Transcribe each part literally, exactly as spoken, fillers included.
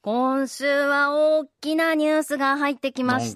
今週は大きなニュースが入ってきました。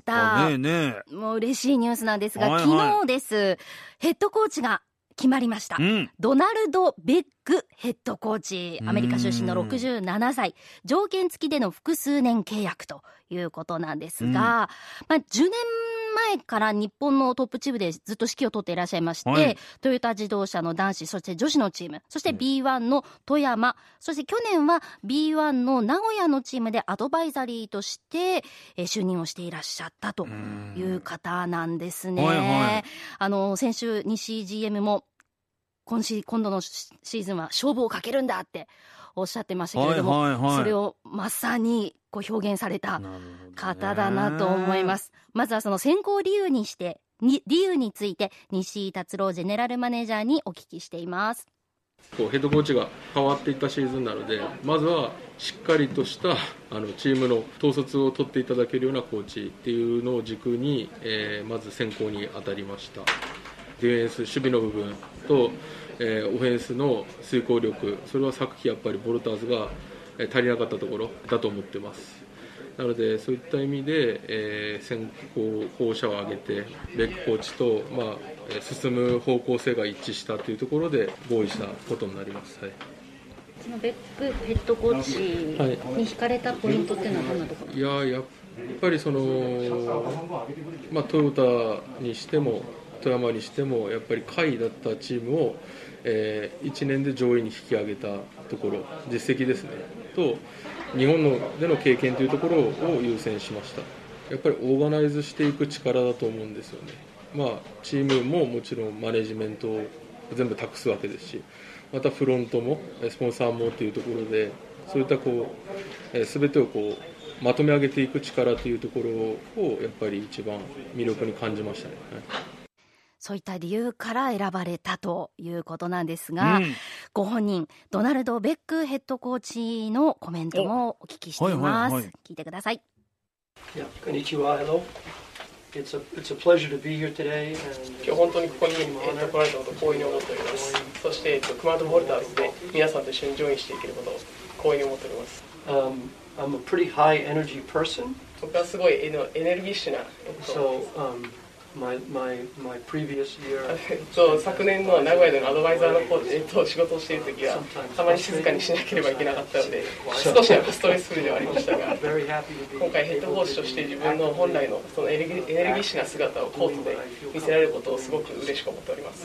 ねえねえ、 もう嬉しいニュースなんですが、 はいはい、 昨日です。ヘッドコーチが決まりました、うん、ドナルド・ベッグヘッドコーチ、アメリカ出身のろくじゅうななさい、条件付きでの複数年契約ということなんですが、うん、まあ、じゅうねんまえから日本のトップチームでずっと指揮を執っていらっしゃいまして、はい、トヨタ自動車の男子、そして女子のチーム、そして ビーワン の富山、うん、そして去年は ビーワン の名古屋のチームでアドバイザリーとして、えー、就任をしていらっしゃったという方なんですね、はいはい、あの先週西井 ジーエム も今シ今度のシーズンは勝負をかけるんだっておっしゃってましたけれども、はいはいはい、それをまさにこう表現された方だなと思います。まずはその選考理由にしてに理由について西井達郎ジェネラルマネージャーにお聞きしています。 こうヘッドコーチが変わっていったシーズンなので、まずはしっかりとしたあのチームの統率を取っていただけるようなコーチっていうのを軸に、えー、まず選考に当たりました。ディフェンス、守備の部分と、えー、オフェンスの遂行力、それは昨季やっぱりボルターズが、えー、足りなかったところだと思ってます。なのでそういった意味で、えー、選考候補者を挙げてベックコーチと、まあ、進む方向性が一致したというところで合意したことになります、はい、 そのベックヘッドコーチに惹かれたポイントっていうのはどんなところですか？ いややっぱりその、まあ、トヨタにしても富山にしてもやっぱり下位だったチームを、えー、いちねんで上位に引き上げたところ、実績ですねと日本のでの経験というところを優先しました。やっぱりオーガナイズしていく力だと思うんですよね。まあ、チームももちろんマネジメントを全部託すわけですし、またフロントもスポンサーもというところでそういったこう全てをこうまとめ上げていく力というところをやっぱり一番魅力に感じましたね、はい。 そういった理由から選ばれたということなんですが、うん、ご本人ドナルド・ベックヘッドコーチのコメントもお聞きしています、はいはいはい、聞いてください。 こんにちは、Hello. It's a, it's a pleasure to be here today. 今日本当にここに、えー、と来られたことを光栄に思っております。そして、えー、と熊本ボルターズで皆さんと一緒にジョインしていけることを光栄に思っております。 Um, I'm a pretty high energy person. 僕はすごいエネルギッシュな、えー、 So, um, My, my, my previous year そう昨年の名古屋でのアドバイザーのコーチ、えっと、仕事をしているときはたまに静かにしなければいけなかったので少しはストレスフルではありましたが、今回ヘッドコーチとして自分の本来のそのエネルギッシュな姿をコートで見せられることをすごく嬉しく思っております。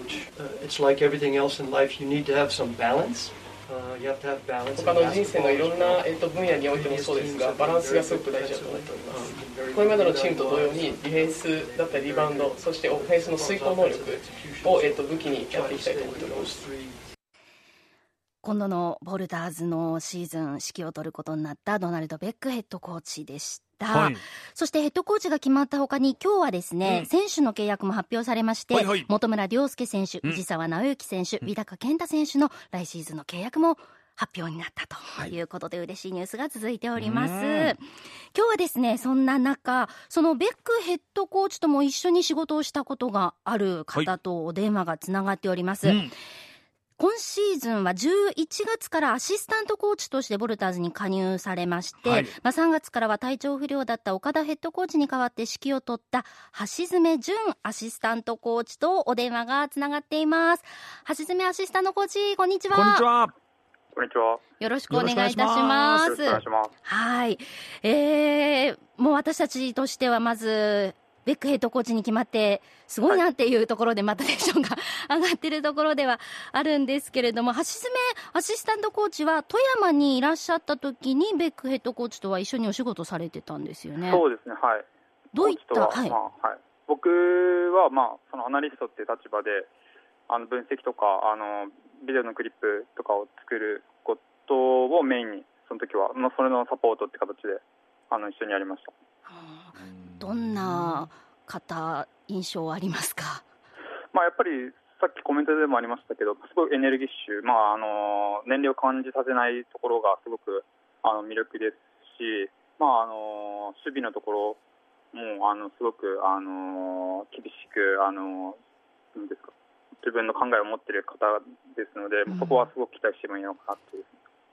It's like everything else in life, you need to have some balance. 他の人生のいろんな、えっと、分野においてもそうですが、バランスがすごく大事だと思っております。これまでのチームと同様にディフェンスだったりリバウンド、そしてオフェンスの遂行能力を、えっと、武器にやっていきたいと思っております。 今度のボルターズのシーズン指揮を執ることになったドナルド・ベックヘッドコーチでした。はい、そしてヘッドコーチが決まったほかに今日はですね、うん、選手の契約も発表されまして、はいはい、本村亮介選手、うん、藤沢直之選手、日高健太選手の来シーズンの契約も発表になったということで、はい、嬉しいニュースが続いております。今日はですね、そんな中そのベックヘッドコーチとも一緒に仕事をしたことがある方とお電話がつながっております、はい。うん、今シーズンはじゅういちがつからアシスタントコーチとしてボルターズに加入されまして、はい、まあ、さんがつからは体調不良だった岡田ヘッドコーチに代わって指揮を執った橋爪純アシスタントコーチとお電話がつながっています。橋爪アシスタントコーチ、こんにちは。 こんにちは。こんにちは。 よろしくお願いいたします。 よろしくお願いします。 はい、えー、もう私たちとしてはまずベックヘッドコーチに決まってすごいなっていうところで、またテンションが上がっているところではあるんですけれども、橋爪アシスタントコーチは富山にいらっしゃった時にベックヘッドコーチとは一緒にお仕事されてたんですよね。 そうですね、はい。 どういった、はい、 まあはい、僕は、まあ、そのアナリストっていう立場であの分析とかあのビデオのクリップとかを作ることをメインにその時は、まあ、それのサポートって形であの一緒にやりました。 はあ、どんな方印象ありますか？ まあ、やっぱりさっきコメントでもありましたけど、すごいエネルギッシュ、まあ、あの年齢を感じさせないところがすごくあの魅力ですし、まあ、あの守備のところもあのすごくあの厳しくあのなんですか、自分の考えを持っている方ですので、うん、そこはすごく期待してもいいのかなという。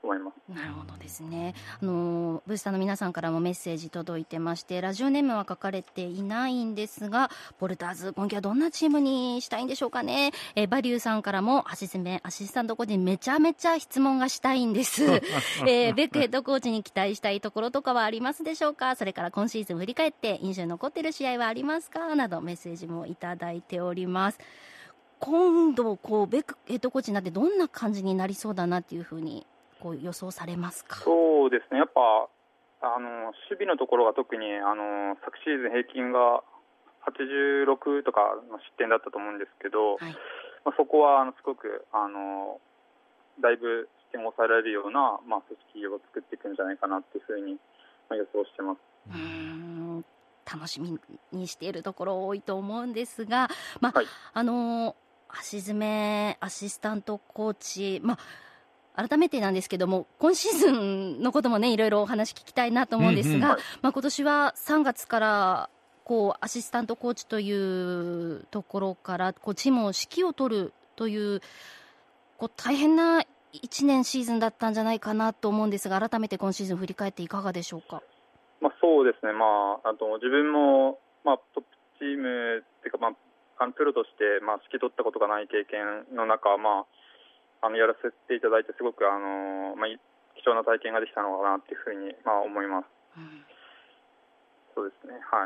思います。 なるほどですね。あのブースターの皆さんからもメッセージ届いてまして、ラジオネームは書かれていないんですが、ボルターズ今季はどんなチームにしたいんでしょうかね。えー、バリューさんからも橋爪アシスタントコーチにめちゃめちゃ質問がしたいんです、えー、ベックヘッドコーチに期待したいところとかはありますでしょうか。それから今シーズン振り返って印象に残っている試合はありますか、などメッセージもいただいております。今度こうベックヘッドコーチになってどんな感じになりそうだなっていうふうにこう予想されますか。 そうですね、やっぱあの守備のところが特にあの昨シーズン平均がはちじゅうろくとかの失点だったと思うんですけど、はい、まあ、そこはあのすごくあのだいぶ失点を抑えられるような、まあ、組織を作っていくんじゃないかなというふうに、まあ、予想してます。 うーん、楽しみにしているところ多いと思うんですが、まあ、はい、あの橋爪アシスタントコーチ、まあ改めてなんですけども、今シーズンのこともねいろいろお話聞きたいなと思うんですが、うんうん、まあ、今年はさんがつからこうアシスタントコーチというところからこうチームを指揮を取るという、こう大変ないちねんシーズンだったんじゃないかなと思うんですが、改めて今シーズン振り返っていかがでしょうか。 まあ、そうですね、まあ、あと自分も、まあ、トップチームっていうか、まあ、あのプロとして、まあ、指揮取ったことがない経験の中、まああのやらせていただいてすごくあの、まあ、貴重な体験ができたのかなというふうに、まあ、思います、うん、そうですね、はい、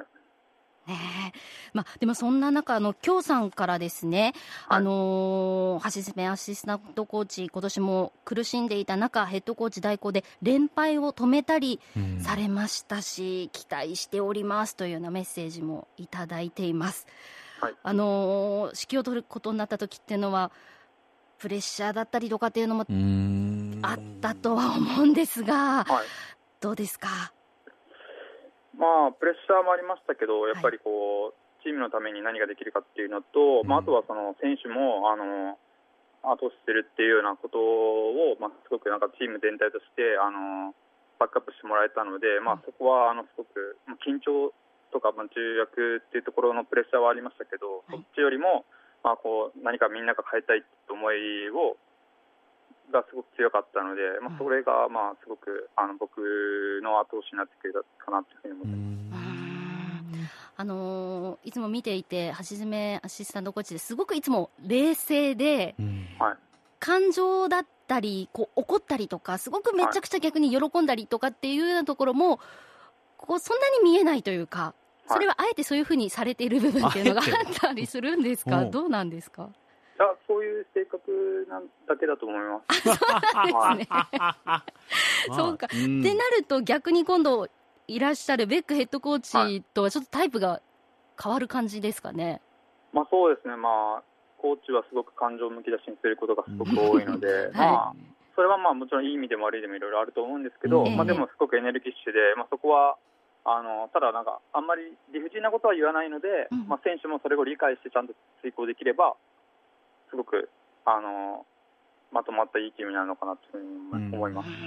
ねえ、まあ、でもそんな中の京さんからですね、はい、あの橋爪アシスタントコーチ今年も苦しんでいた中ヘッドコーチ代行で連敗を止めたりされましたし、うん、期待しておりますというようなメッセージもいただいています、はい、あの指揮を取ることになった時っていうのはプレッシャーだったりとかっていうのもあったとは思うんですが、はい、どうですか。 まあ、プレッシャーもありましたけど、やっぱりこう、はい、チームのために何ができるかっていうのと、まあ、あとはその選手もあの後押しするっていうようなことを、まあ、すごくなんかチーム全体としてあのバックアップしてもらえたので、まあ、そこはあのすごく緊張とか、まあ、重役っていうところのプレッシャーはありましたけど、はい、そっちよりもまあ、こう何かみんなが変えたいという思いをがすごく強かったので、まあ、それがまあすごくあの僕の後押しになってくれたかなというふうに思ってます。 あのー、いつも見ていて橋爪アシスタントコーチですごくいつも冷静で、うん、感情だったりこう怒ったりとかすごくめちゃくちゃ逆に喜んだりとかっていうようなところもこうそんなに見えないというか、それはあえてそういうふうにされている部分っていうのがあったりするんですか。どうなんですか。 いや、そういう性格なんだけだと思います。 そうなんですね。そうか、うん、ってなると逆に今度いらっしゃるベックヘッドコーチとはちょっとタイプが変わる感じですかね。 まあ、そうですね、まあ、コーチはすごく感情むき出しにすることがすごく多いので、はい、まあ、それはまあもちろんいい意味でも悪い意味でもいろいろあると思うんですけど、うん、まあ、でもすごくエネルギッシュで、まあ、そこはあのただなんかあんまり理不尽なことは言わないので、うん、まあ、選手もそれを理解してちゃんと遂行できればすごくあのまとまったいいチームになるのかなというふうに思います。うん、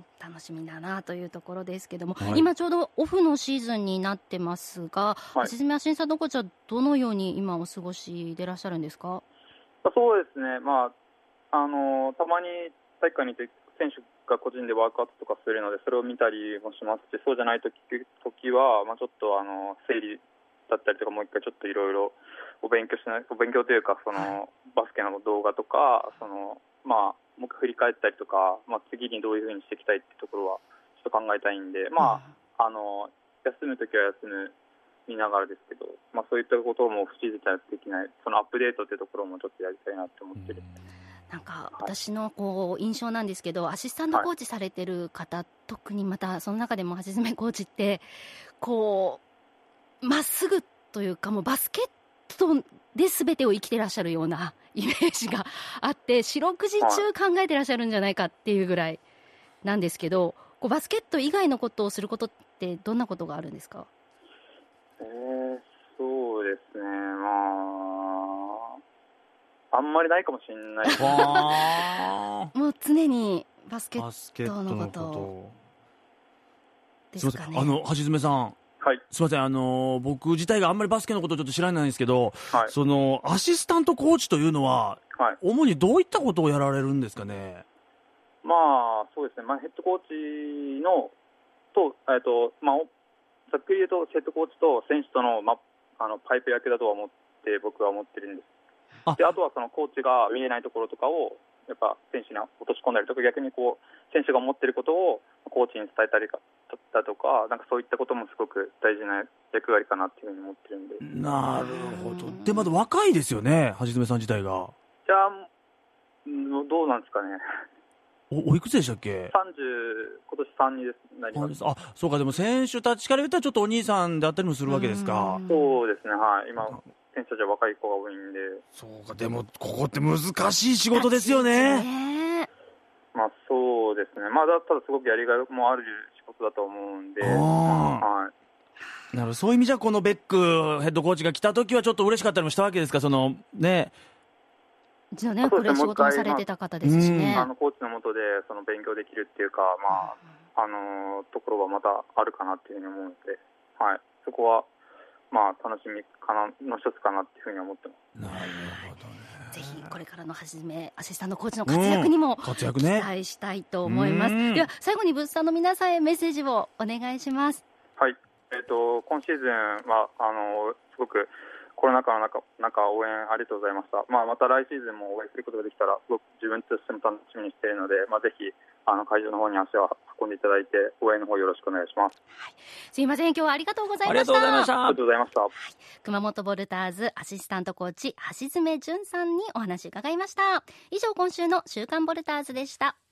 楽しみだなというところですけども、はい、今ちょうどオフのシーズンになってますが、橋爪アシスタントコーチはどのように今お過ごしでいらっしゃるんですか。 そうですね、まあ、あのたまに体育館にいて選手が個人でワークアウトとかするのでそれを見たりもしますし、そうじゃないときは、まあ、ちょっとあの整理だったりとかもう一回ちょっといろいろお勉強しないお勉強というかそのバスケの動画とかその、まあ、もう一回振り返ったりとか、まあ、次にどういうふうにしていきたいっていうところはちょっと考えたいんで、まあ、あの休むときは休む見ながらですけど、まあ、そういったことも不自然にできないそのアップデートというところもちょっとやりたいなと思ってる。 なんか私のこう印象なんですけど、アシスタントコーチされてる方、はい、特にまたその中でも橋爪コーチってこうまっすぐというかもうバスケットで全てを生きてらっしゃるようなイメージがあって四六時中考えてらっしゃるんじゃないかっていうぐらいなんですけど、こうバスケット以外のことをすることってどんなことがあるんですか。 えー、そうですね、まああんまりないかもしれないですもう常にバスケットのことですかね。 あの橋爪さん、 はい、 すみません、あの僕自体があんまりバスケのことをちょっと知らないんですけど、はい、そのアシスタントコーチというのは、はい、主にどういったことをやられるんですかね。 まあそうですね、まあ、ヘッドコーチのと、えっとまあ、ざっくり言うとヘッドコーチと選手との、まあ、あのパイプ役だとは思って僕は思ってるんです。あ, であとはそのコーチが見えないところとかをやっぱ選手に落とし込んだりとか、逆にこう選手が思っていることをコーチに伝えたりだとか、なんかそういったこともすごく大事な役割かなっていうふうに思ってるんで。 なるほど。でまだ若いですよね、橋爪さん自体が。 じゃあどうなんですかね。 お, おいくつでしたっけ？ さんじゅう、今年さんじゅうになります。 あ、そうか。でも選手たちから言ったらちょっとお兄さんであったりもするわけですか。 そうですね、はい。今選手たちは若い子が多いんで。 そうか。でもここって難しい仕事ですよね。 まあそうですね。まあだったらすごくやりがいもある仕事だと思うんで。はい。 なるほど。そういう意味じゃこのベックヘッドコーチが来た時はちょっと嬉しかったりもしたわけですか。そのね。 一度ね、これ仕事もされてた方ですしね。 あのコーチの下でその勉強できるっていうか、まああのところはまたあるかなっていうふうに思うので、はい。そこはまあ楽しみかなの一つかなっていうふうに思ってます。 なるほどね。 ぜひこれからのはじめアシスタントコーチの活躍にも期待したいと思います。うんね、では最後にブースターの皆さんへメッセージをお願いします。 はい。えっと今シーズンはあのすごくコロナ禍の中、中応援ありがとうございました。まあ、また来シーズンも応援することができたら、すごく自分としても楽しみにしているので、まあ、ぜひあの会場の方に足を運んでいただいて、応援の方よろしくお願いします。 はい、すいません、今日はありがとうございました。 ありがとうございました。 ありがとうございました。はい、 熊本ボルターズアシスタントコーチ橋爪淳さんにお話伺いました。以上、今週の週刊ボルターズでした。